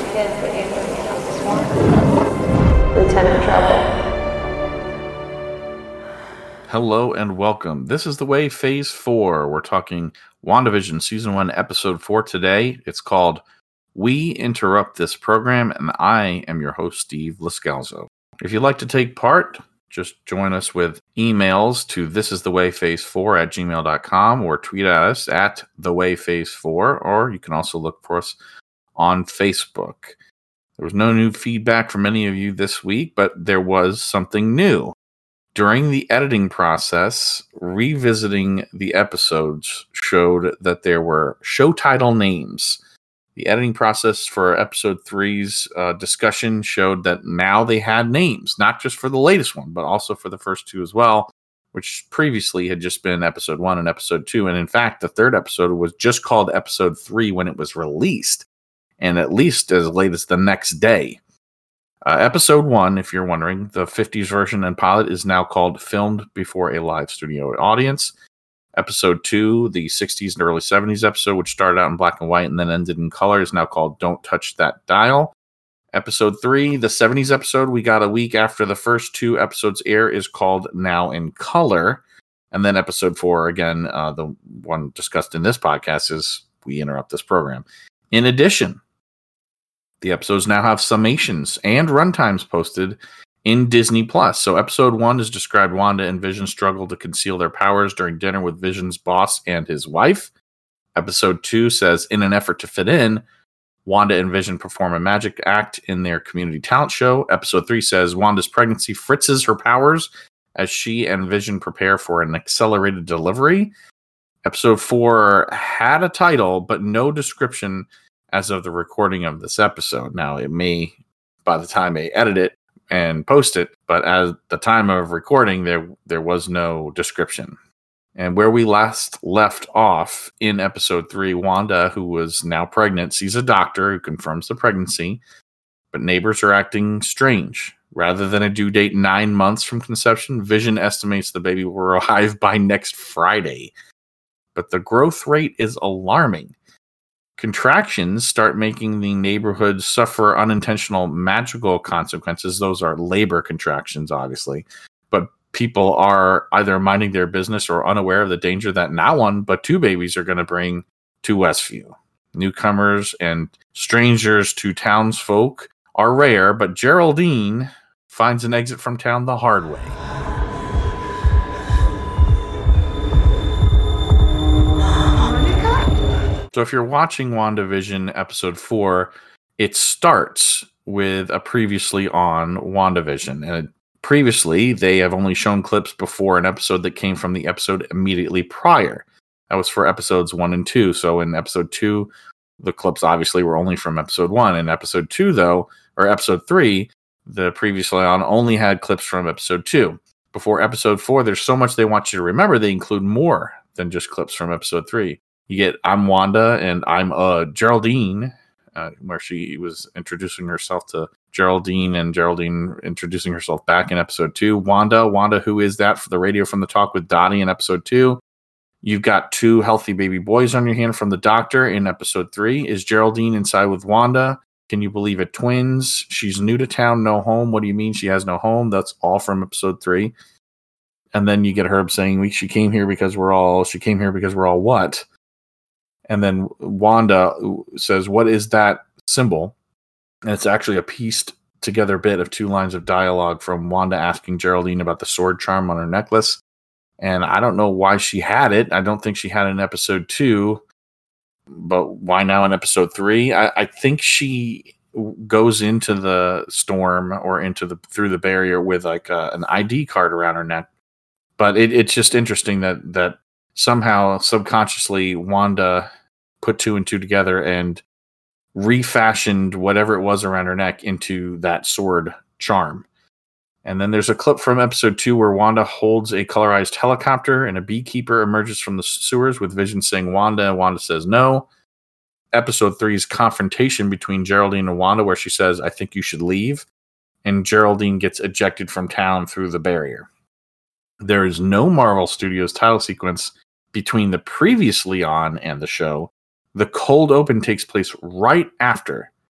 kids, but you can help us more. Lieutenant Trouble. Hello and welcome. This is The Way Phase 4. We're talking WandaVision Season 1, Episode 4 today. It's called We Interrupt This Program, and I am your host, Steve Liscalzo. If you'd like to take part, just join us with emails to thisisthewayphase4@gmail.com or tweet at us at thewayphase4, or you can also look for us on Facebook. There was no new feedback from any of you this week, but there was something new. During the editing process, revisiting the episodes showed that there were show title names. The editing process for episode 3's discussion showed that now they had names, not just for the latest one, but also for the first two as well, which previously had just been episode 1 and episode 2. And in fact, the third episode was just called episode 3 when it was released, and at least as late as the next day. Episode 1, if you're wondering, the 50s version and pilot is now called Filmed Before a Live Studio Audience. Episode 2, the 60s and early 70s episode, which started out in black and white and then ended in color, is now called Don't Touch That Dial. Episode 3, the 70s episode we got a week after the first two episodes air, is called Now in Color. And then episode 4, again, the one discussed in this podcast, is We Interrupt This Program. In addition, the episodes now have summations and runtimes posted in Disney+. So episode 1 is described Wanda and Vision struggle to conceal their powers during dinner with Vision's boss and his wife. Episode 2 says, in an effort to fit in, Wanda and Vision perform a magic act in their community talent show. Episode 3 says, Wanda's pregnancy fritzes her powers as she and Vision prepare for an accelerated delivery. Episode 4 had a title, but no description as of the recording of this episode. Now, it may, by the time they edit it and post it, but at the time of recording, there was no description. And where we last left off in episode 3, Wanda, who was now pregnant, sees a doctor who confirms the pregnancy, but neighbors are acting strange. Rather than a due date 9 months from conception, Vision estimates the baby will arrive by next Friday. But the growth rate is alarming. Contractions start making the neighborhood suffer unintentional magical consequences. Those are labor contractions, obviously. But people are either minding their business or unaware of the danger that not one, but two babies are going to bring to Westview. Newcomers and strangers to townsfolk are rare, but Geraldine finds an exit from town the hard way. So if you're watching WandaVision episode 4, it starts with a previously on WandaVision. And previously, they have only shown clips before an episode that came from the episode immediately prior. That was for episodes 1 and 2. So in episode 2, the clips obviously were only from episode 1. In episode 2, though, or episode 3, the previously on only had clips from episode 2. Before episode 4, there's so much they want you to remember, they include more than just clips from episode 3. You get I'm Wanda and I'm Geraldine, where she was introducing herself to Geraldine and Geraldine introducing herself back in episode 2. Wanda, who is that, for the radio from the talk with Dottie in episode 2. You've got 2 healthy baby boys on your hand from the doctor in episode 3. Is Geraldine inside with Wanda? Can you believe it? Twins. She's new to town, no home. What do you mean she has no home? That's all from episode 3. And then you get Herb saying she came here because we're all what? And then Wanda says, what is that symbol? And it's actually a pieced together bit of 2 lines of dialogue from Wanda asking Geraldine about the sword charm on her necklace. And I don't know why she had it. I don't think she had it in episode 2. But why now in episode 3? I think she goes into the storm or through the barrier with like an ID card around her neck. But it's just interesting that somehow subconsciously Wanda put 2 and 2 together and refashioned whatever it was around her neck into that sword charm. And then there's a clip from episode 2 where Wanda holds a colorized helicopter and a beekeeper emerges from the sewers with Vision saying Wanda, and Wanda says no. Episode 3's confrontation between Geraldine and Wanda, where she says, I think you should leave. And Geraldine gets ejected from town through the barrier. There is no Marvel Studios title sequence between the previously on and the show. The cold open takes place right after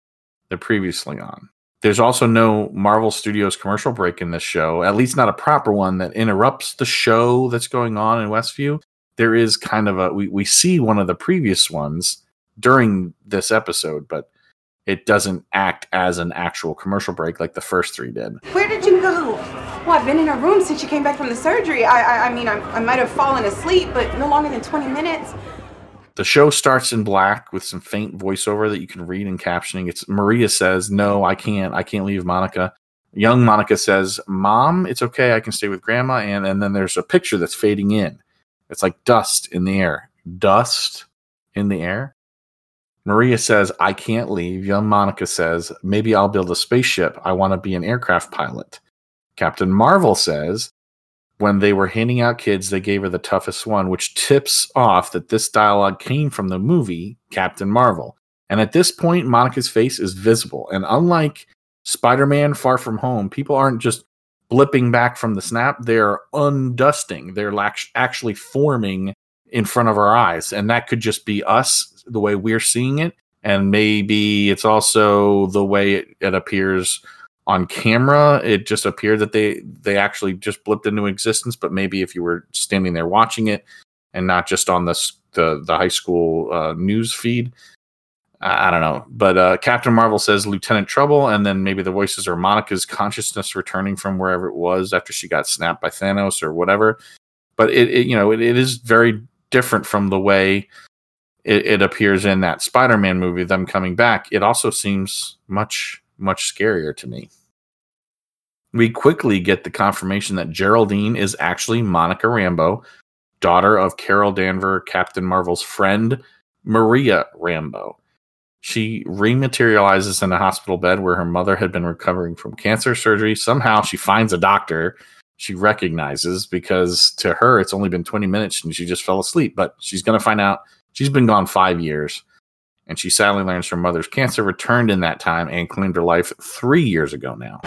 they're previously on. There's also no Marvel Studios commercial break in this show, at least not a proper one that interrupts the show that's going on in Westview. There is kind of we see one of the previous ones during this episode, but it doesn't act as an actual commercial break like the first three did. Where did you go? Well, I've been in a room since you came back from the surgery. I mean, I might have fallen asleep, but no longer than 20 minutes. The show starts in black with some faint voiceover that you can read in captioning. It's Maria says, "No, I can't leave Monica." Young Monica says, "Mom, it's okay. I can stay with Grandma." And then there's a picture that's fading in. It's like dust in the air. Dust in the air. Maria says, "I can't leave." Young Monica says, "Maybe I'll build a spaceship. I want to be an aircraft pilot." Captain Marvel says, when they were handing out kids, they gave her the toughest one, which tips off that this dialogue came from the movie Captain Marvel. And at this point, Monica's face is visible. And unlike Spider-Man Far From Home, people aren't just blipping back from the snap. They're undusting. They're actually forming in front of our eyes. And that could just be us, the way we're seeing it. And maybe it's also the way it appears on camera. It just appeared that they actually just blipped into existence. But maybe if you were standing there watching it and not just on the high school news feed, I don't know. But Captain Marvel says Lieutenant Trouble, and then maybe the voices are Monica's consciousness returning from wherever it was after she got snapped by Thanos or whatever. But it is very different from the way it appears in that Spider-Man movie, them coming back. It also seems much, much scarier to me. We quickly get the confirmation that Geraldine is actually Monica Rambeau, daughter of Carol Danvers, Captain Marvel's friend, Maria Rambeau. She rematerializes in a hospital bed where her mother had been recovering from cancer surgery. Somehow she finds a doctor she recognizes, because to her it's only been 20 minutes and she just fell asleep. But she's going to find out she's been gone 5 years. And she sadly learns her mother's cancer returned in that time and claimed her life 3 years ago now.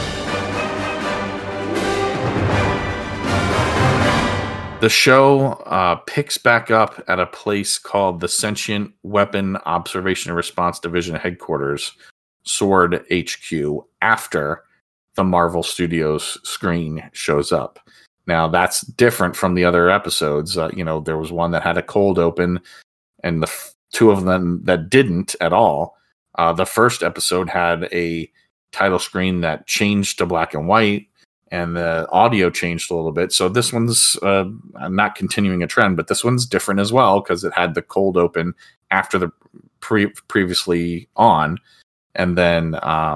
The show picks back up at a place called the Sentient Weapon Observation and Response Division Headquarters, SWORD HQ, after the Marvel Studios screen shows up. Now, that's different from the other episodes. There was one that had a cold open, and the two of them that didn't at all. The first episode had a title screen that changed to black and white, and the audio changed a little bit. So this one's I'm not continuing a trend, but this one's different as well, because it had the cold open after the previously on, and then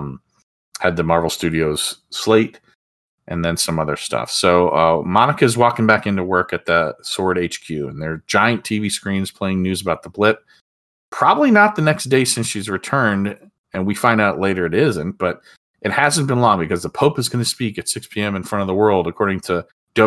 had the Marvel Studios slate, and then some other stuff. So Monica's walking back into work at the SWORD HQ, and there are giant TV screens playing news about the blip. Probably not the next day since she's returned, and we find out later it isn't, but it hasn't been long, because the Pope is going to speak at 6 p.m. in front of the world, according to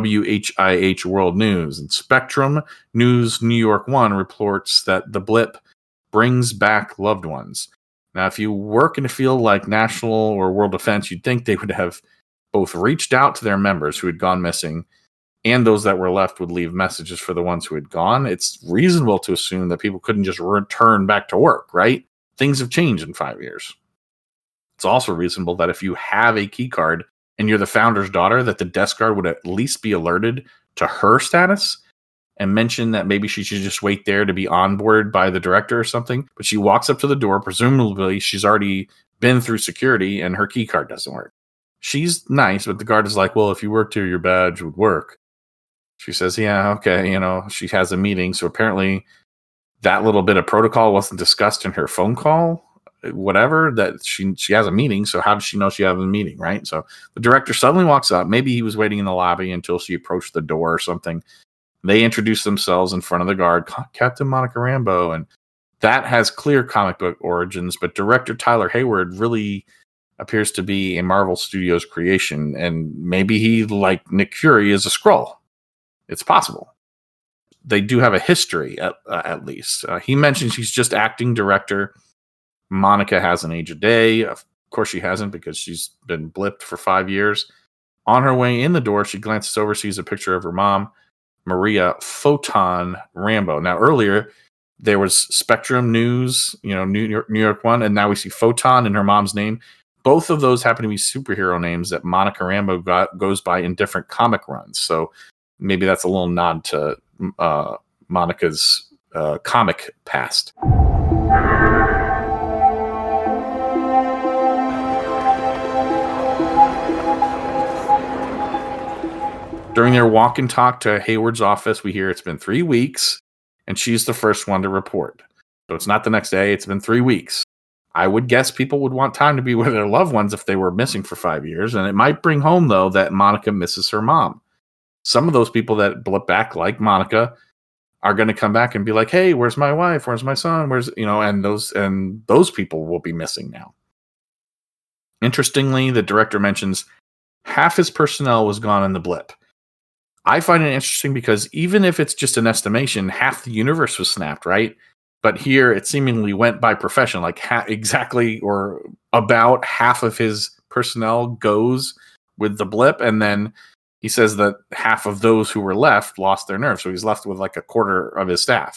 WHIH World News. And Spectrum News New York One reports that the blip brings back loved ones. Now, if you work in a field like national or world defense, you'd think they would have both reached out to their members who had gone missing, and those that were left would leave messages for the ones who had gone. It's reasonable to assume that people couldn't just return back to work, right? Things have changed in 5 years. It's also reasonable that if you have a key card and you're the founder's daughter, that the desk guard would at least be alerted to her status and mention that maybe she should just wait there to be onboarded by the director or something. But she walks up to the door. Presumably, she's already been through security and her key card doesn't work. She's nice, but the guard is like, well, if you worked here, your badge would work. She says, yeah, okay. She has a meeting. So apparently that little bit of protocol wasn't discussed in her phone call. Whatever, that she has a meeting. So how does she know she has a meeting, right? So the director suddenly walks up. Maybe he was waiting in the lobby until she approached the door or something. They introduce themselves in front of the guard, Captain Monica Rambeau, and that has clear comic book origins. But director Tyler Hayward really appears to be a Marvel Studios creation, and maybe he, like Nick Fury, is a Skrull. It's possible. They do have a history, at least. He mentions he's just acting director. Monica hasn't aged a day. Of course she hasn't, because she's been blipped for 5 years. On her way in the door, she glances over, sees a picture of her mom, Maria Photon Rambeau. Now, earlier, There was Spectrum News, New York one, and now we see Photon in her mom's name. Both of those happen to be superhero names that Monica Rambeau goes by in different comic runs. So maybe that's a little nod to Monica's comic past. During their walk and talk to Hayward's office, we hear it's been 3 weeks, and she's the first one to report. So it's not the next day, it's been 3 weeks. I would guess people would want time to be with their loved ones if they were missing for 5 years, and it might bring home, though, that Monica misses her mom. Some of those people that blip back, like Monica, are going to come back and be like, hey, where's my wife? Where's my son? And those people will be missing now. Interestingly, the director mentions half his personnel was gone in the blip. I find it interesting because even if it's just an estimation, half the universe was snapped, right? But here it seemingly went by profession, like exactly or about half of his personnel goes with the blip. And then he says that half of those who were left lost their nerve. So he's left with like a quarter of his staff.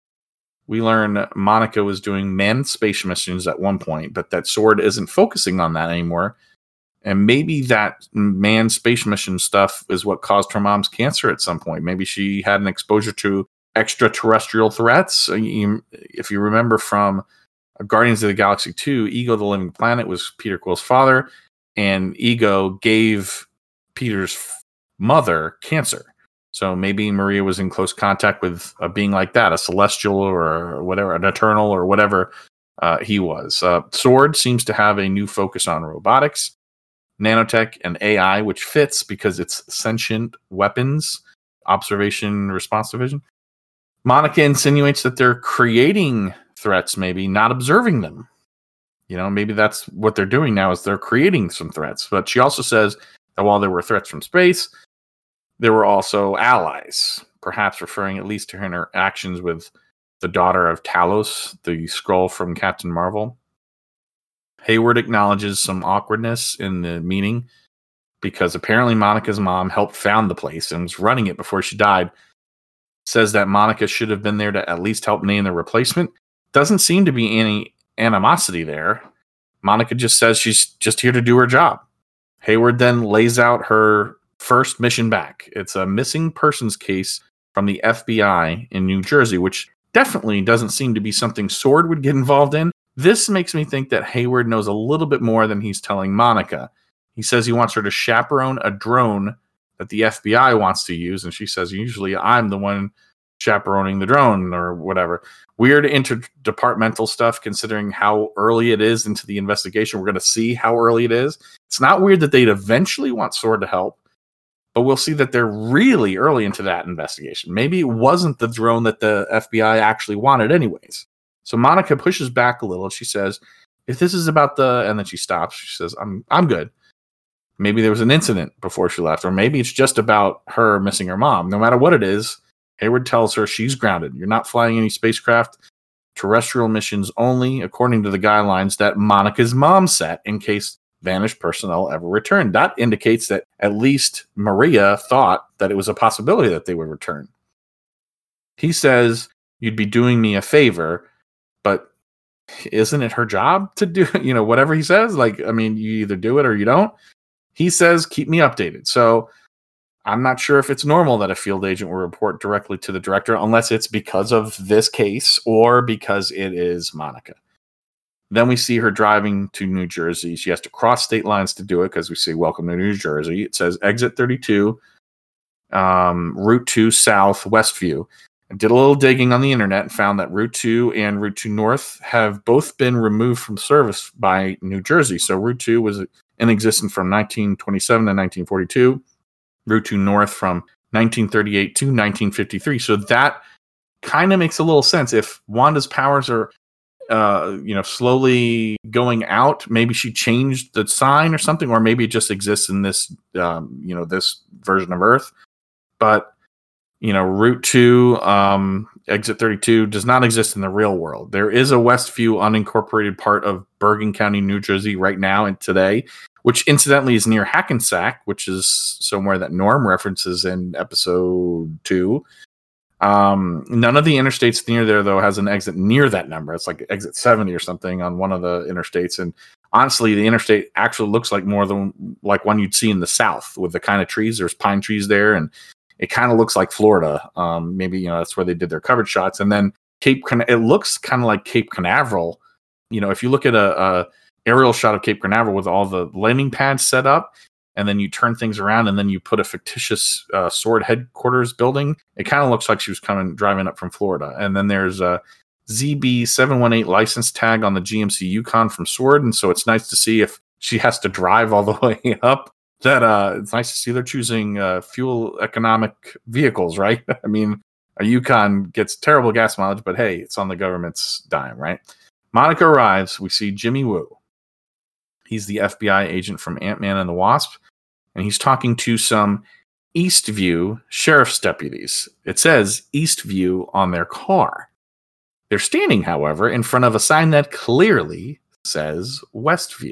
We learn Monica was doing manned space missions at one point, but that SWORD isn't focusing on that anymore. And maybe that manned space mission stuff is what caused her mom's cancer at some point. Maybe she had an exposure to extraterrestrial threats. If you remember from Guardians of the Galaxy 2, Ego the Living Planet was Peter Quill's father, and Ego gave Peter's mother cancer. So maybe Maria was in close contact with a being like that, a celestial or whatever, an eternal or whatever he was. SWORD seems to have a new focus on robotics, nanotech, and AI, which fits because it's sentient weapons, observation, response division. Monica insinuates that they're creating threats, maybe not observing them. Maybe that's what they're doing now is they're creating some threats. But she also says that while there were threats from space, there were also allies, perhaps referring at least to her interactions with the daughter of Talos, the Skrull from Captain Marvel. Hayward acknowledges some awkwardness in the meeting because apparently Monica's mom helped found the place and was running it before she died. Says that Monica should have been there to at least help name the replacement. Doesn't seem to be any animosity there. Monica just says she's just here to do her job. Hayward then lays out her first mission back. It's a missing persons case from the FBI in New Jersey, which definitely doesn't seem to be something SWORD would get involved in. This makes me think that Hayward knows a little bit more than he's telling Monica. He says he wants her to chaperone a drone that the FBI wants to use, and she says, usually I'm the one chaperoning the drone or whatever. Weird interdepartmental stuff considering how early it is into the investigation. We're going to see how early it is. It's not weird that they'd eventually want SWORD to help, but we'll see that they're really early into that investigation. Maybe it wasn't the drone that the FBI actually wanted anyways. So Monica pushes back a little. She says, if this is about and then she stops. She says, I'm good. Maybe there was an incident before she left, or maybe it's just about her missing her mom. No matter what it is, Hayward tells her she's grounded. You're not flying any spacecraft. Terrestrial missions only, according to the guidelines that Monica's mom set in case vanished personnel ever returned. That indicates that at least Maria thought that it was a possibility that they would return. He says, you'd be doing me a favor, but isn't it her job to do, whatever he says? You either do it or you don't. He says, keep me updated. So I'm not sure if it's normal that a field agent will report directly to the director unless it's because of this case or because it is Monica. Then we see her driving to New Jersey. She has to cross state lines to do it because we see welcome to New Jersey. It says exit 32, Route 2 South, Westview. I did a little digging on the internet and found that Route 2 and Route 2 North have both been removed from service by New Jersey. So Route 2 was in existence from 1927 to 1942. Route 2 North from 1938 to 1953. So that kind of makes a little sense. If Wanda's powers are, slowly going out, maybe she changed the sign or something, or maybe it just exists in this, this version of Earth. But Route 2, exit 32 does not exist in the real world. There is a Westview unincorporated part of Bergen County, New Jersey right now and today, which incidentally is near Hackensack, which is somewhere that Norm references in episode 2. None of the interstates near there, though, has an exit near that number. It's like exit 70 or something on one of the interstates. And honestly, the interstate actually looks like more than like one you'd see in the South with the kind of trees. There's pine trees there, and it kind of looks like Florida. Maybe, that's where they did their coverage shots. And then it looks kind of like Cape Canaveral. If you look at a aerial shot of Cape Canaveral with all the landing pads set up, and then you turn things around, and then you put a fictitious Sword headquarters building, it kind of looks like she was driving up from Florida. And then there's a ZB718 license tag on the GMC Yukon from Sword, and so it's nice to see if she has to drive all the way up. That it's nice to see they're choosing fuel economic vehicles, right? I mean, a Yukon gets terrible gas mileage, but hey, it's on the government's dime, right? Monica arrives. We see Jimmy Woo. He's the FBI agent from Ant-Man and the Wasp, and he's talking to some Eastview sheriff's deputies. It says Eastview on their car. They're standing, however, in front of a sign that clearly says Westview.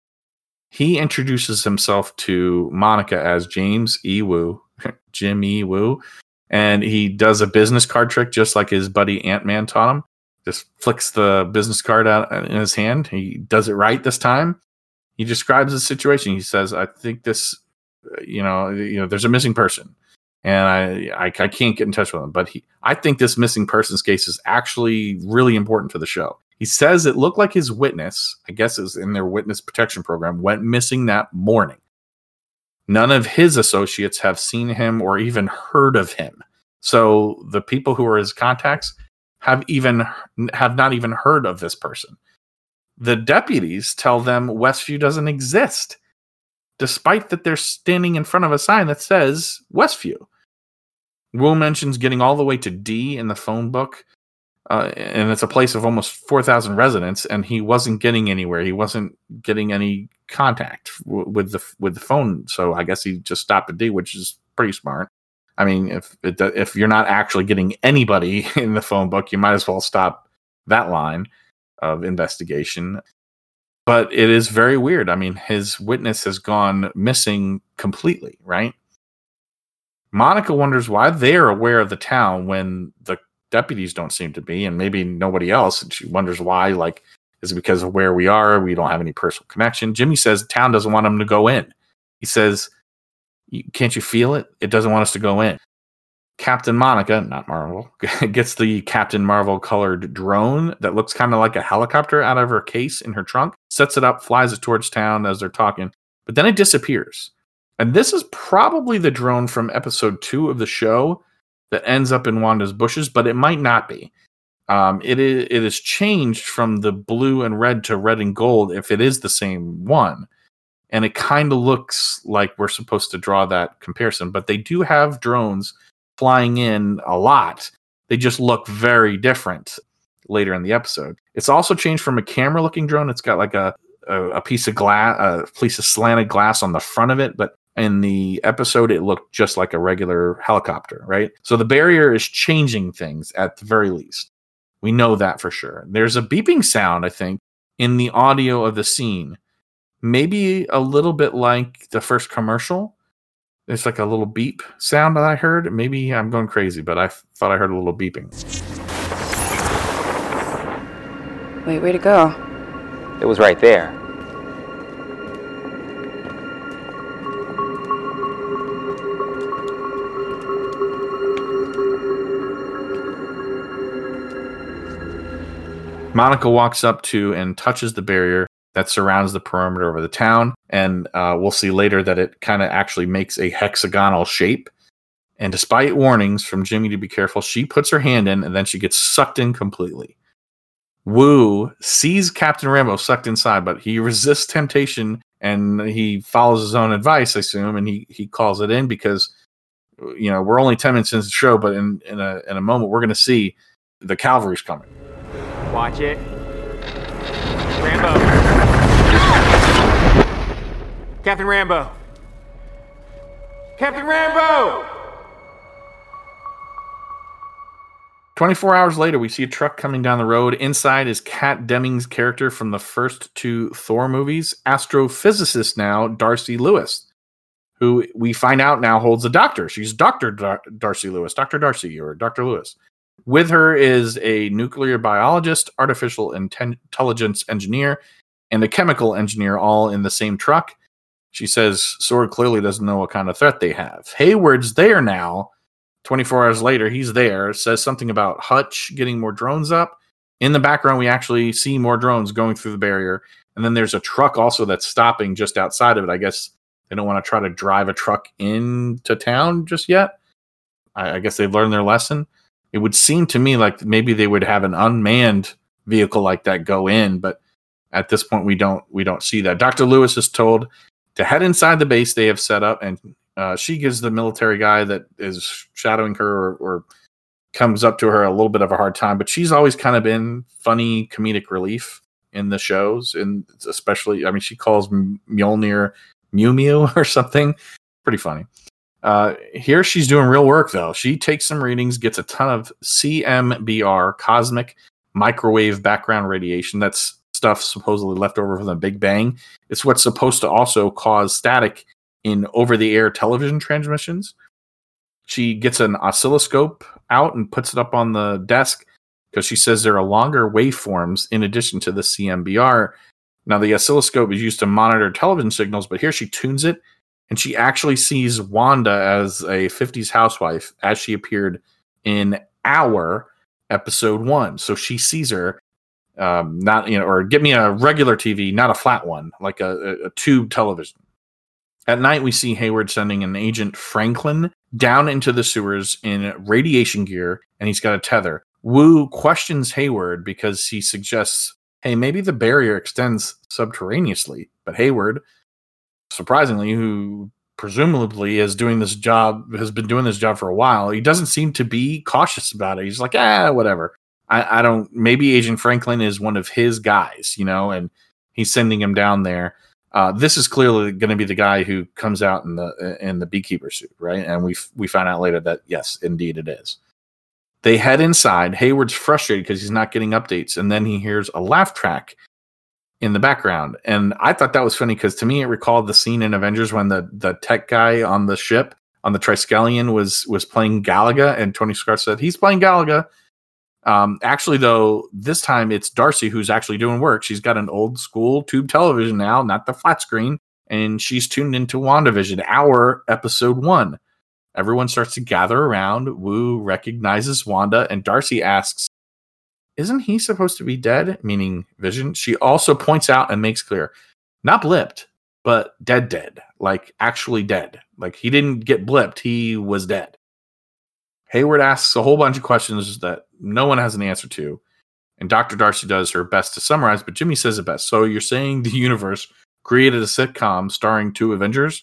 He introduces himself to Monica as James E. Woo, Jim E. Woo, and he does a business card trick just like his buddy Ant-Man taught him. Just flicks the business card out in his hand. He does it right this time. He describes the situation. He says, I think this, there's a missing person, and I can't get in touch with him. But I think this missing persons case is actually really important to the show. He says it looked like his witness, I guess is in their witness protection program, went missing that morning. None of his associates have seen him or even heard of him. So the people who are his contacts have not even heard of this person. The deputies tell them Westview doesn't exist, despite that they're standing in front of a sign that says Westview. Will mentions getting all the way to D in the phone book, and it's a place of almost 4,000 residents, and he wasn't getting anywhere. He wasn't getting any contact with the phone, so I guess he just stopped at D, which is pretty smart. I mean, if you're not actually getting anybody in the phone book, you might as well stop that line of investigation. But it is very weird. I mean, his witness has gone missing completely, right? Monica wonders why they're aware of the town when the deputies don't seem to be, and maybe nobody else. And she wonders why, is it because of where we are? We don't have any personal connection. Jimmy says the town doesn't want him to go in. He says, can't you feel it? It doesn't want us to go in. Captain Monica, not Marvel, gets the Captain Marvel colored drone that looks kind of like a helicopter out of her case in her trunk, sets it up, flies it towards town as they're talking, but then it disappears. And this is probably the drone from episode 2 of the show that ends up in Wanda's bushes, but it might not be. It is changed from the blue and red to red and gold if it is the same one. And it kind of looks like we're supposed to draw that comparison, but they do have drones flying in a lot. They just look very different later in the episode. It's also changed from a camera looking drone. It's got like a piece of glass, a piece of slanted glass on the front of it, but in the episode it looked just like a regular helicopter, right? So the barrier is changing things at the very least. We know that for sure. There's a beeping sound, I think, in the audio of the scene. Maybe a little bit like the first commercial. There's like a little beep sound that I heard. Maybe I'm going crazy, but I thought I heard a little beeping. Wait, where'd it go? It was right there. Monica walks up to and touches the barrier that surrounds the perimeter of the town. And we'll see later that it kind of actually makes a hexagonal shape. And despite warnings from Jimmy to be careful, she puts her hand in and then she gets sucked in completely. Woo sees Captain Rambo sucked inside, but he resists temptation and he follows his own advice, I assume, and he calls it in because, we're only 10 minutes into the show, but in a moment we're going to see the cavalry's coming. Watch it. Rambo. Captain Rambo. Captain Rambo! 24 hours later, we see a truck coming down the road. Inside is Kat Dennings' character from the first 2 Thor movies, astrophysicist now, Darcy Lewis. who we find out now holds a doctor. She's Dr. Darcy Lewis, Dr. Darcy or Dr. Lewis. With her is a nuclear biologist, artificial intelligence engineer, and a chemical engineer all in the same truck. She says SWORD clearly doesn't know what kind of threat they have. Hayward's there now. 24 hours later, he's there. Says something about Hutch getting more drones up. In the background, we actually see more drones going through the barrier. And then there's a truck also that's stopping just outside of it. I guess they don't want to try to drive a truck into town just yet. I guess they've learned their lesson. It would seem to me like maybe they would have an unmanned vehicle like that go in, but at this point we don't see that. Dr. Lewis is told to head inside the base they have set up, and she gives the military guy that is shadowing her or comes up to her a little bit of a hard time, but she's always kind of been funny comedic relief in the shows, and especially, I mean, she calls Mjolnir Mew Mew or something. Pretty funny. Here she's doing real work, though. She takes some readings, gets a ton of CMBR, cosmic microwave background radiation. That's stuff supposedly left over from the Big Bang. It's what's supposed to also cause static in over-the-air television transmissions. She gets an oscilloscope out and puts it up on the desk because she says there are longer waveforms in addition to the CMBR. Now, the oscilloscope is used to monitor television signals, but here she tunes it, and she actually sees Wanda as a 50s housewife as she appeared in our episode 1. So she sees her, not, or get me a regular TV, not a flat one, like a tube television. At night, we see Hayward sending an Agent Franklin down into the sewers in radiation gear, and he's got a tether. Wu questions Hayward because he suggests, hey, maybe the barrier extends subterraneously. But Hayward, surprisingly, who presumably has been doing this job for a while, he doesn't seem to be cautious about it. He's like, whatever. I don't, maybe Agent Franklin is one of his guys, and he's sending him down there. This is clearly going to be the guy who comes out in the beekeeper suit, right? And we find out later that yes, indeed it is. They head inside. Hayward's frustrated because he's not getting updates, and then he hears a laugh track in the background. And I thought that was funny because to me it recalled the scene in Avengers when the tech guy on the ship on the Triskelion was playing Galaga, and Tony Stark said he's playing Galaga. Actually, though, this time it's Darcy who's actually doing work. She's got an old school tube television now, not the flat screen, and she's tuned into WandaVision, our episode 1. Everyone starts to gather around. Wu recognizes Wanda, and Darcy asks, isn't he supposed to be dead? Meaning Vision. She also points out and makes clear, not blipped, but dead. Like actually dead. Like he didn't get blipped. He was dead. Hayward asks a whole bunch of questions that no one has an answer to. And Dr. Darcy does her best to summarize, but Jimmy says it best. So you're saying the universe created a sitcom starring 2 Avengers?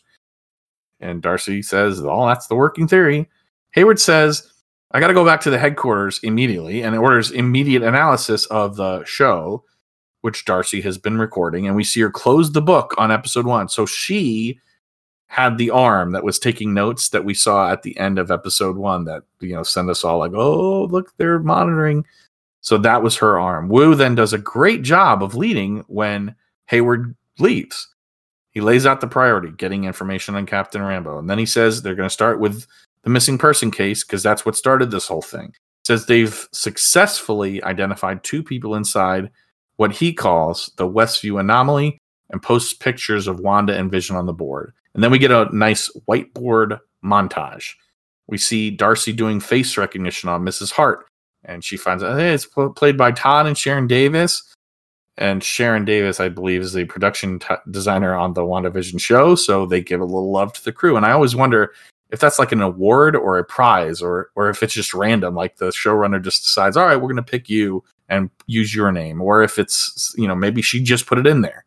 And Darcy says, well, that's the working theory. Hayward says, I got to go back to the headquarters immediately, and orders immediate analysis of the show, which Darcy has been recording. And we see her close the book on episode 1. So she had the arm that was taking notes that we saw at the end of episode 1 that, send us all like, oh, look, they're monitoring. So that was her arm. Wu then does a great job of leading when Hayward leaves. He lays out the priority, getting information on Captain Rambeau. And then he says they're going to start with the missing person case because that's what started this whole thing. Says they've successfully identified 2 people inside what he calls the Westview anomaly and posts pictures of Wanda and Vision on the board. And then we get a nice whiteboard montage. We see Darcy doing face recognition on Mrs. Hart. And she finds out, hey, it's played by Todd and Sharon Davis. And Sharon Davis, I believe, is the production designer on the WandaVision show. So they give a little love to the crew. And I always wonder if that's like an award or a prize or if it's just random. Like the showrunner just decides, all right, we're going to pick you and use your name. Or if it's, maybe she just put it in there.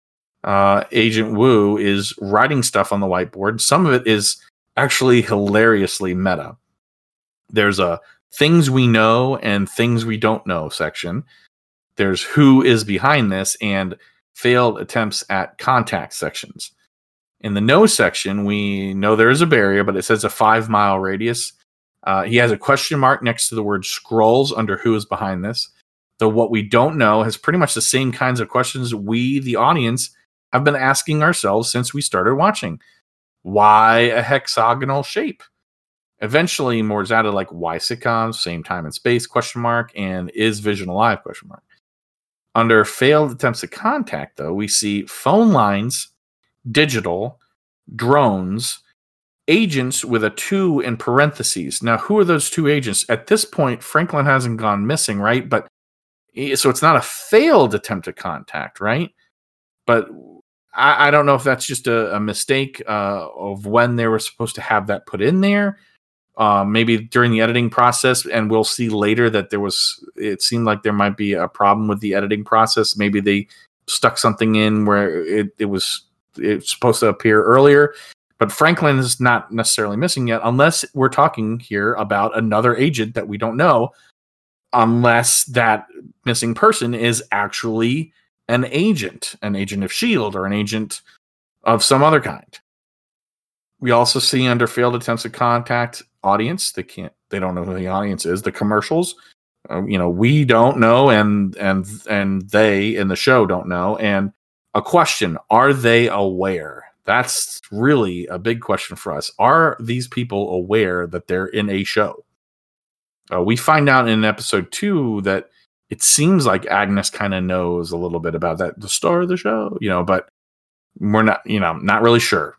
Agent Wu is writing stuff on the whiteboard. Some of it is actually hilariously meta. There's a things we know and things we don't know section. There's who is behind this and failed attempts at contact sections. In the no section, we know there is a barrier, but it says a 5-mile radius. He has a question mark next to the word scrolls under who is behind this. Though what we don't know has pretty much the same kinds of questions we, the audience, have been asking ourselves since we started watching. why a hexagonal shape? Eventually, Moore's added like why sitcoms, same time and space, ? And is Vision alive, ? Under failed attempts at contact, though, we see phone lines, digital, drones, agents with a 2 in parentheses. Now, who are those 2 agents? At this point, Franklin hasn't gone missing, right? But so it's not a failed attempt at contact, right? But I don't know if that's just a mistake of when they were supposed to have that put in there. Maybe during the editing process, and we'll see later that it seemed like there might be a problem with the editing process. Maybe they stuck something in where it's supposed to appear earlier, but Franklin is not necessarily missing yet, unless we're talking here about another agent that we don't know, unless that missing person is actually an agent of S.H.I.E.L.D. or an agent of some other kind. We also see under failed attempts at contact, audience. They don't know who the audience is. The commercials, we don't know, and they in the show don't know. And a question: are they aware? That's really a big question for us. Are these people aware that they're in a show? We find out in episode 2 that it seems like Agnes kind of knows a little bit about that, the star of the show, but we're not really sure.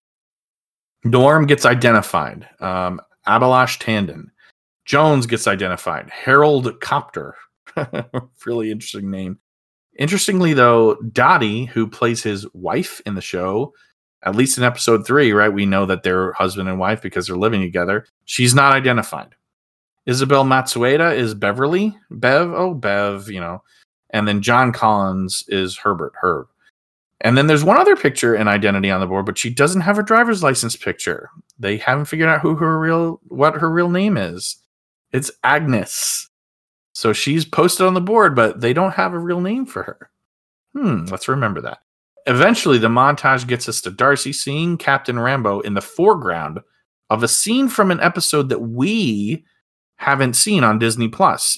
Norm gets identified. Abalash Tandon. Jones gets identified. Harold Copter. Really interesting name. Interestingly, though, Dottie, who plays his wife in the show, at least in episode 3, right? We know that they're husband and wife because they're living together. She's not identified. Isabel Matsueda is Beverly. Bev, And then John Collins is Herb. And then there's one other picture and identity on the board, but she doesn't have a driver's license picture. They haven't figured out what her real name is. It's Agnes. So she's posted on the board, but they don't have a real name for her. Let's remember that. Eventually, the montage gets us to Darcy seeing Captain Rambeau in the foreground of a scene from an episode that we haven't seen on Disney Plus.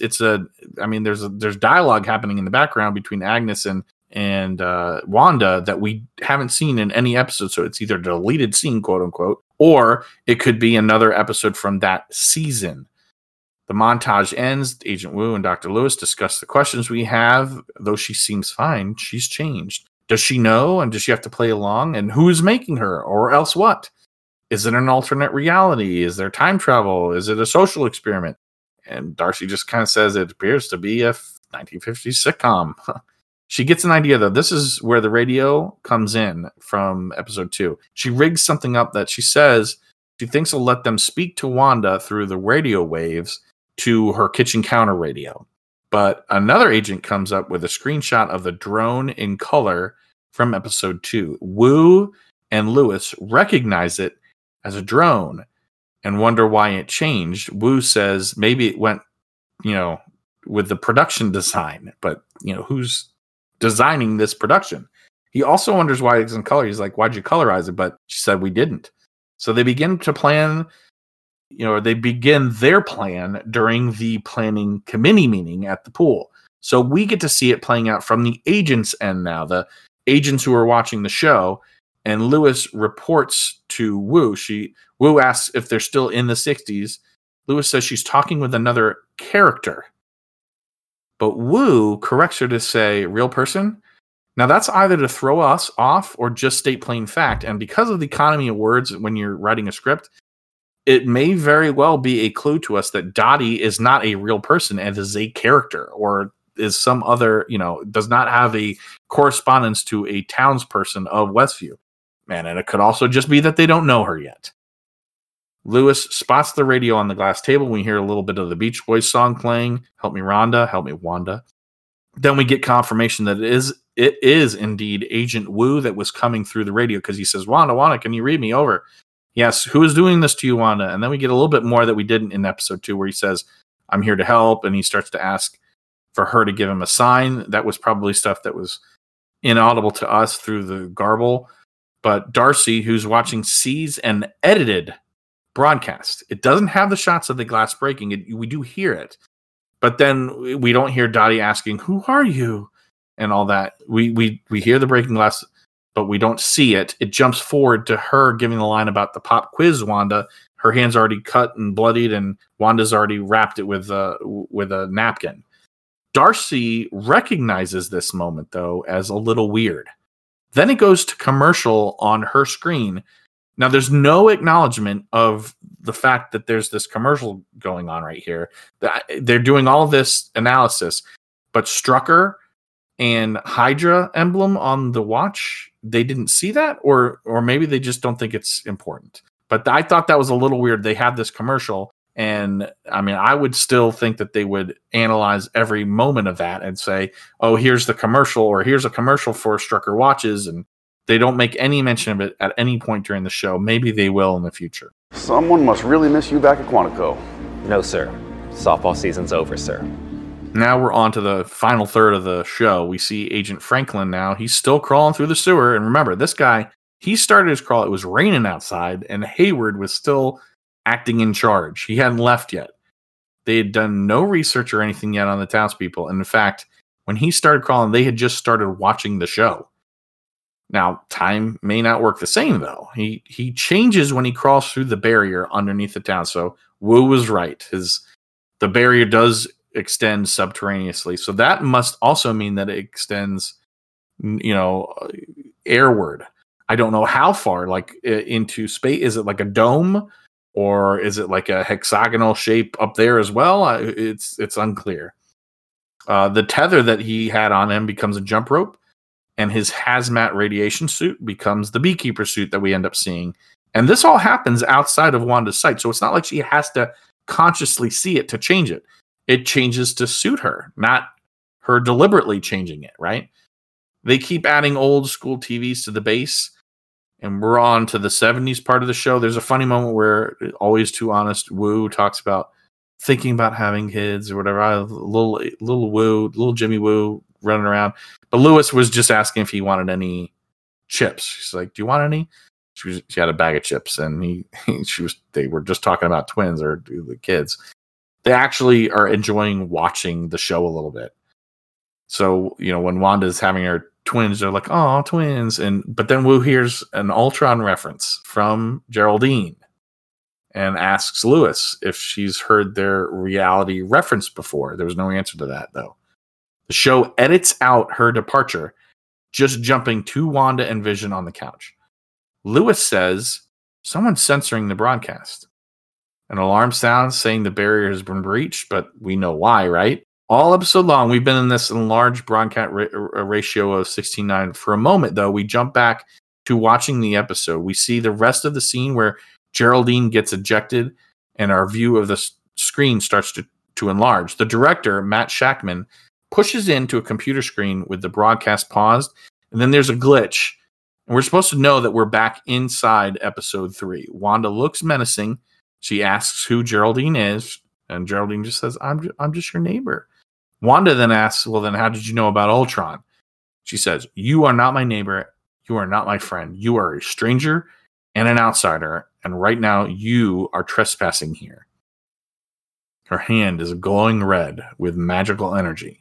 There's dialogue happening in the background between Agnes and Wanda that we haven't seen in any episode. So it's either a deleted scene, quote unquote, or it could be another episode from that season. The montage ends. Agent Wu and Dr. Lewis discuss the questions we have. Though she seems fine, she's changed. Does she know? And does she have to play along? And who is making her? Or else what? Is it an alternate reality? Is there time travel? Is it a social experiment? And Darcy just kind of says it appears to be a 1950s sitcom. She gets an idea, though. This is where the radio comes in from episode 2. She rigs something up that she says she thinks will let them speak to Wanda through the radio waves to her kitchen counter radio. But another agent comes up with a screenshot of the drone in color from episode 2. Wu and Lewis recognize it as a drone and wonder why it changed. Wu says maybe it went, with the production design, but, who's designing this production? He also wonders why it's in color. He's like, why'd you colorize it? But she said we didn't. So they begin to plan, they begin their plan during the planning committee meeting at the pool. So we get to see it playing out from the agents' end now, the agents who are watching the show. And Lewis reports to Wu. Wu asks if they're still in the 60s. Lewis says she's talking with another character. But Wu corrects her to say, real person? Now, that's either to throw us off or just state plain fact. And because of the economy of words when you're writing a script, it may very well be a clue to us that Dottie is not a real person and is a character, or is some other, does not have a correspondence to a townsperson of Westview. Man, and it could also just be that they don't know her yet. Lewis spots the radio on the glass table. We hear a little bit of the Beach Boys song playing. Help me, Rhonda. Help me, Wanda. Then we get confirmation that it is indeed Agent Wu that was coming through the radio, because he says, Wanda, can you read me over? Yes, who is doing this to you, Wanda? And then we get a little bit more that we didn't in episode 2, where he says, I'm here to help. And he starts to ask for her to give him a sign. That was probably stuff that was inaudible to us through the garble. But Darcy, who's watching, sees an edited broadcast. It doesn't have the shots of the glass breaking. We do hear it. But then we don't hear Dottie asking, who are you? And all that. We hear the breaking glass. but we don't see it. It jumps forward to her giving the line about the pop quiz, Wanda. Her hand's already cut and bloodied, and Wanda's already wrapped it with a napkin. Darcy recognizes this moment, though, as a little weird. Then it goes to commercial on her screen. Now, there's no acknowledgement of the fact that there's this commercial going on right here. They're doing all this analysis, but Strucker and Hydra emblem on the watch, they didn't see that, or maybe they just don't think it's important. But I thought that was a little weird. They had this commercial, and I mean, I would still think that they would analyze every moment of that and say, oh, here's the commercial, or here's a commercial for Strucker watches, and they don't make any mention of it at any point during the show. Maybe they will in the future. Someone must really miss you back at Quantico. No, sir. Softball season's over, sir. Now we're on to the final third of the show. We see Agent Franklin now. He's still crawling through the sewer. And remember, this guy, he started his crawl. It was raining outside, and Hayward was still acting in charge. He hadn't left yet. They had done no research or anything yet on the townspeople. And in fact, when he started crawling, they had just started watching the show. Now, time may not work the same, though. He changes when he crawls through the barrier underneath the town. So Wu was right. The barrier does extend subterraneously. So that must also mean that it extends, airward. I don't know how far, like into space. Is it like a dome, or is it like a hexagonal shape up there as well? It's unclear. The tether that he had on him becomes a jump rope, and his hazmat radiation suit becomes the beekeeper suit that we end up seeing. And this all happens outside of Wanda's sight, so it's not like she has to consciously see it to change it. It changes to suit her, not her deliberately changing it, right? They keep adding old school TVs to the base, and we're on to the 70s part of the show. There's a funny moment where, always too honest, Wu talks about thinking about having kids or whatever. Little Jimmy Wu running around. But Lewis was just asking if he wanted any chips. She's like, "Do you want any?" She had a bag of chips, and they were just talking about twins or the kids. They actually are enjoying watching the show a little bit. So, when Wanda's having her twins, they're like, "Oh, twins." But then Wu hears an Ultron reference from Geraldine and asks Lewis if she's heard their reality reference before. There was no answer to that, though. The show edits out her departure, just jumping to Wanda and Vision on the couch. Lewis says, "Someone's censoring the broadcast." An alarm sounds saying the barrier has been breached, but we know why, right? All episode long, we've been in this enlarged broadcast ratio of 16:9. For a moment, though, we jump back to watching the episode. We see the rest of the scene where Geraldine gets ejected, and our view of the screen starts to enlarge. The director, Matt Shackman, pushes into a computer screen with the broadcast paused, and then there's a glitch. And we're supposed to know that we're back inside episode 3. Wanda looks menacing. She asks who Geraldine is, and Geraldine just says, I'm just your neighbor. Wanda then asks, "Well, then how did you know about Ultron?" She says, "You are not my neighbor. You are not my friend. You are a stranger and an outsider, and right now you are trespassing here." Her hand is glowing red with magical energy.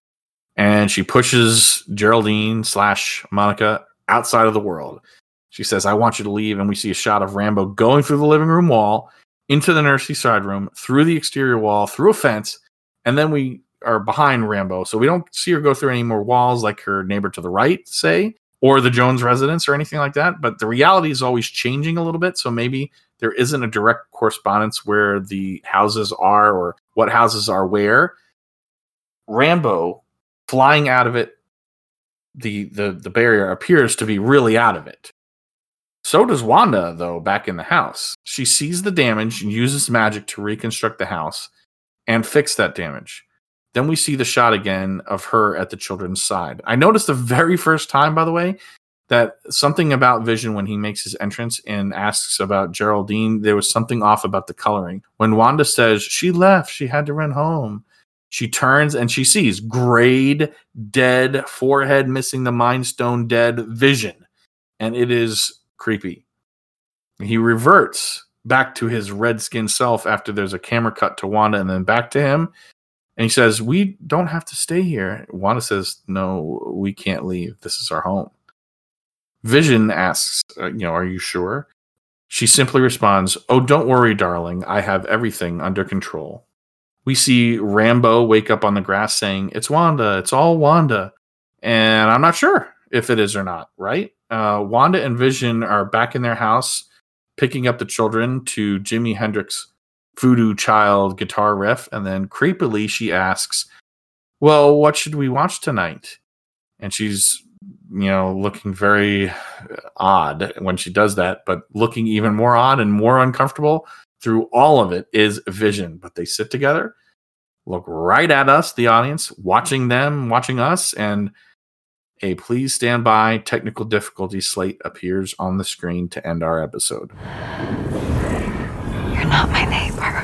And she pushes Geraldine / Monica outside of the world. She says, "I want you to leave." And we see a shot of Rambo going through the living room wall, into the nursery side room, through the exterior wall, through a fence. And then we are behind Rambo. So we don't see her go through any more walls like her neighbor to the right, say, or the Jones residence or anything like that. But the reality is always changing a little bit. So maybe there isn't a direct correspondence where the houses are or what houses are where. Rambo flying out of it, the barrier appears to be really out of it. So does Wanda, though, back in the house. She sees the damage and uses magic to reconstruct the house and fix that damage. Then we see the shot again of her at the children's side. I noticed the very first time, by the way, that something about Vision when he makes his entrance and asks about Geraldine, there was something off about the coloring. When Wanda says she left, she had to run home, she turns and she sees grayed, dead, forehead missing the Mind Stone, dead Vision. And it is creepy. He reverts back to his red-skinned self after there's a camera cut to Wanda and then back to him. And he says, "We don't have to stay here." Wanda says, "No, we can't leave. This is our home." Vision asks, are you sure? She simply responds, "Oh, don't worry, darling. I have everything under control." We see Rambo wake up on the grass saying, "It's Wanda. It's all Wanda." And I'm not sure if it is or not, right? Wanda and Vision are back in their house picking up the children to Jimi Hendrix' Voodoo Child guitar riff. And then creepily she asks, "Well, what should we watch tonight?" And she's, looking very odd when she does that, but looking even more odd and more uncomfortable through all of it is Vision. But they sit together, look right at us, the audience, watching them, watching us, and a "Please stand by, technical difficulty" slate appears on the screen to end our episode. You're not my neighbor.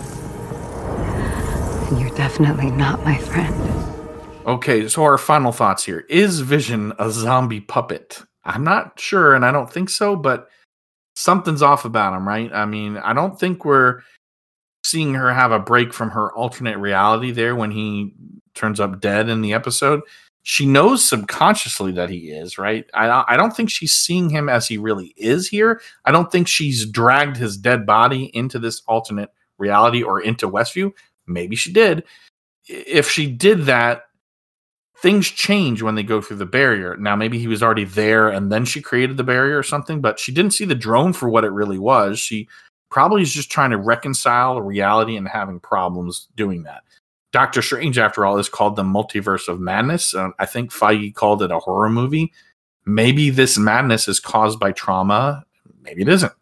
And you're definitely not my friend. Okay, so our final thoughts here. Is Vision a zombie puppet? I'm not sure, and I don't think so, but something's off about him, right? I mean, I don't think we're seeing her have a break from her alternate reality there when he turns up dead in the episode. She knows subconsciously that he is, right? I don't think she's seeing him as he really is here. I don't think she's dragged his dead body into this alternate reality or into Westview. Maybe she did. If she did that, things change when they go through the barrier. Now, maybe he was already there and then she created the barrier or something, but she didn't see the drone for what it really was. She probably is just trying to reconcile reality and having problems doing that. Doctor Strange, after all, is called the Multiverse of Madness. I think Feige called it a horror movie. Maybe this madness is caused by trauma. Maybe it isn't.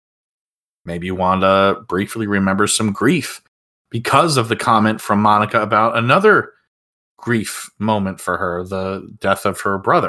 Maybe Wanda briefly remembers some grief because of the comment from Monica about another grief moment for her, the death of her brother.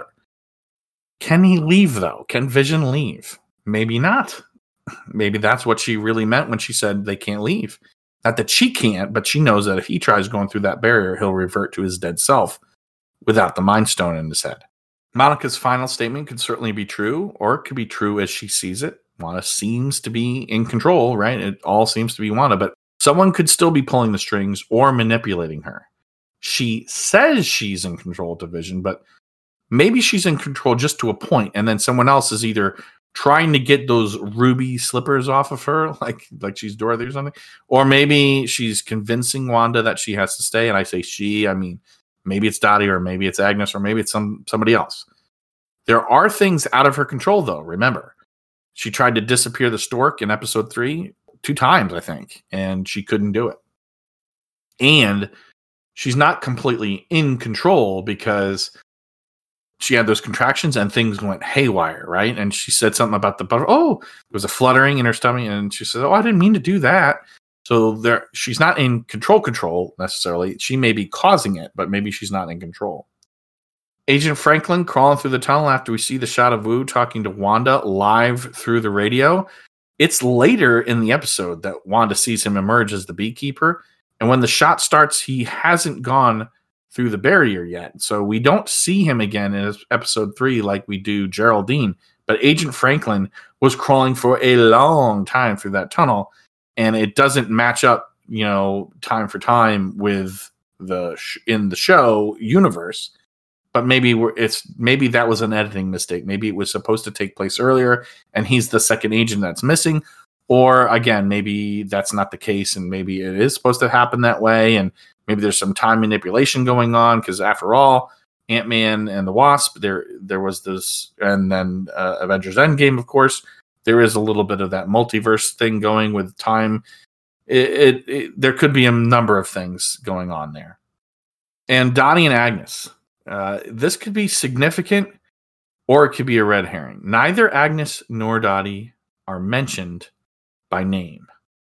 Can he leave, though? Can Vision leave? Maybe not. Maybe that's what she really meant when she said they can't leave. Not that she can't, but she knows that if he tries going through that barrier, he'll revert to his dead self without the Mind Stone in his head. Monica's final statement could certainly be true, or it could be true as she sees it. Wanda seems to be in control, right? It all seems to be Wanda, but someone could still be pulling the strings or manipulating her. She says she's in control to Vision, but maybe she's in control just to a point, and then someone else is either trying to get those ruby slippers off of her, like she's Dorothy or something, or maybe she's convincing Wanda that she has to stay. And I say she, I mean, maybe it's Dottie, or maybe it's Agnes, or maybe it's somebody else. There are things out of her control, though. Remember, she tried to disappear the stork in episode 3 2 times, I think, and she couldn't do it. And she's not completely in control because she had those contractions and things went haywire, right? And she said something about there was a fluttering in her stomach, and she said, "Oh, I didn't mean to do that." So she's not in control necessarily. She may be causing it, but maybe she's not in control. Agent Franklin crawling through the tunnel after we see the shot of Wu talking to Wanda live through the radio. It's later in the episode that Wanda sees him emerge as the beekeeper. And when the shot starts, he hasn't gone through the barrier yet. So we don't see him again in episode 3 like we do Geraldine. But Agent Franklin was crawling for a long time through that tunnel. And it doesn't match up, time for time with in the show universe. But maybe that was an editing mistake. Maybe it was supposed to take place earlier, and he's the second agent that's missing. Or again, maybe that's not the case, and maybe it is supposed to happen that way, and maybe there's some time manipulation going on. Because after all, Ant-Man and the Wasp, there was this, and then Avengers Endgame, of course, there is a little bit of that multiverse thing going with time. There could be a number of things going on there. And Dottie and Agnes. This could be significant, or it could be a red herring. Neither Agnes nor Dottie are mentioned by name.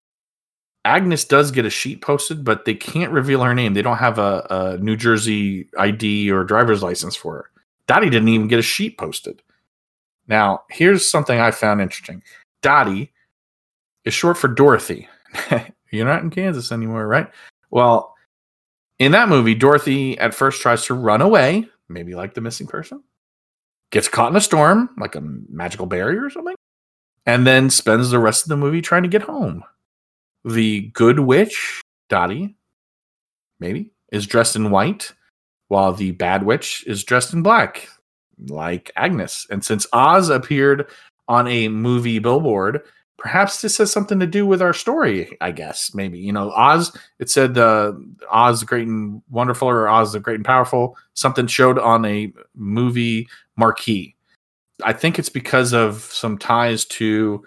Agnes does get a sheet posted, but they can't reveal her name. They don't have a New Jersey ID or driver's license for her. Dottie didn't even get a sheet posted. Now, here's something I found interesting. Dottie is short for Dorothy. You're not in Kansas anymore, right? Well, in that movie, Dorothy at first tries to run away, maybe like the missing person, gets caught in a storm, like a magical barrier or something, and then spends the rest of the movie trying to get home. The good witch, Dottie, maybe, is dressed in white, while the bad witch is dressed in black. like Agnes. And since Oz appeared on a movie billboard, perhaps this has something to do with our story, I guess. Maybe, you know, Oz, it said Oz the Great and Wonderful or Oz the Great and Powerful. Something showed on a movie marquee. I think it's because of some ties to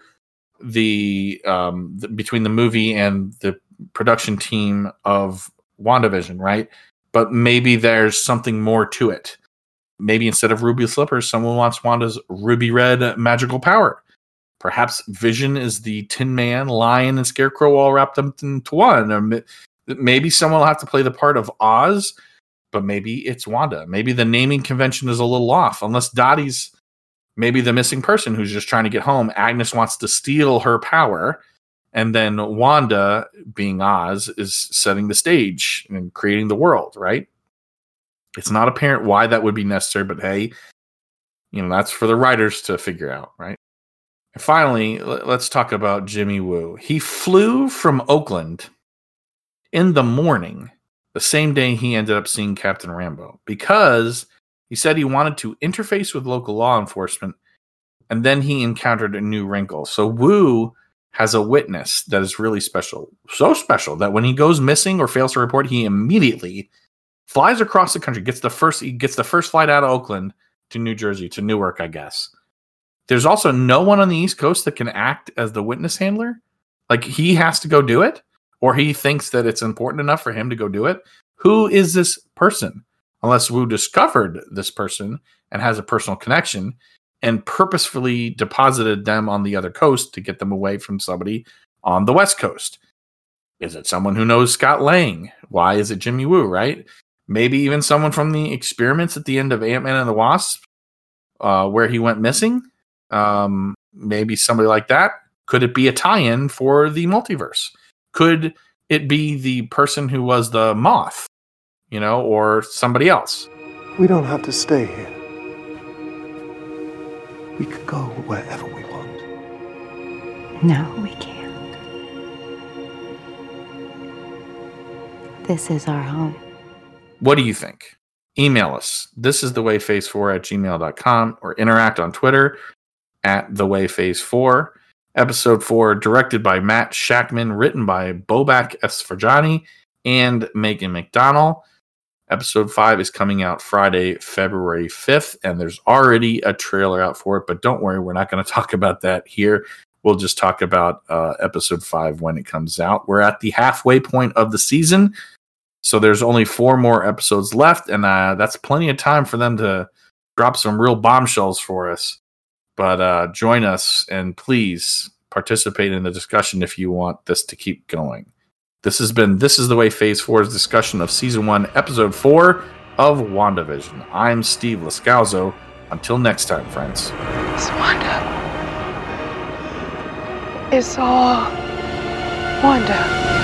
the between the movie and the production team of WandaVision, right? But maybe there's something more to it. Maybe instead of ruby slippers, someone wants Wanda's ruby red magical power. Perhaps Vision is the Tin Man, Lion, and Scarecrow all wrapped up into one. Or maybe someone will have to play the part of Oz, but maybe it's Wanda. Maybe the naming convention is a little off, unless Dottie's maybe the missing person who's just trying to get home. Agnes wants to steal her power, and then Wanda, being Oz, is setting the stage and creating the world, right? It's not apparent why that would be necessary, but hey, you know, that's for the writers to figure out, right? And finally, let's talk about Jimmy Woo. He flew from Oakland in the morning, the same day he ended up seeing Captain Rambeau, because he said he wanted to interface with local law enforcement, and then he encountered a new wrinkle. So Woo has a witness that is really special. So special that when he goes missing or fails to report, he immediately flies across the country, gets the first flight out of Oakland to New Jersey, to Newark, I guess. There's also no one on the East Coast that can act as the witness handler. Like, he has to go do it, or he thinks that it's important enough for him to go do it. Who is this person? Unless Woo discovered this person and has a personal connection and purposefully deposited them on the other coast to get them away from somebody on the West Coast. Is it someone who knows Scott Lang? Why is it Jimmy Woo, right? Maybe even someone from the experiments at the end of Ant-Man and the Wasp, where he went missing. Maybe somebody like that. Could it be a tie-in for the multiverse? Could it be the person who was the Moth, you know, or somebody else? We don't have to stay here. We could go wherever we want. No, we can't. This is our home. What do you think? Email us. This is thewayphase4@gmail.com, or interact on Twitter @thewayphase4. Episode 4, directed by Matt Shackman, written by Bobak Esfarjani and Megan McDonnell. Episode 5 is coming out Friday, February 5th, and there's already a trailer out for it, but don't worry, we're not going to talk about that here. We'll just talk about episode 5 when it comes out. We're at the halfway point of the season, so there's only 4 more episodes left, and that's plenty of time for them to drop some real bombshells for us. But join us, and please participate in the discussion if you want this to keep going. This is the Way Phase 4's discussion of Season 1, Episode 4 of WandaVision. I'm Steve Lascalzo. Until next time, friends. It's Wanda. It's all Wanda.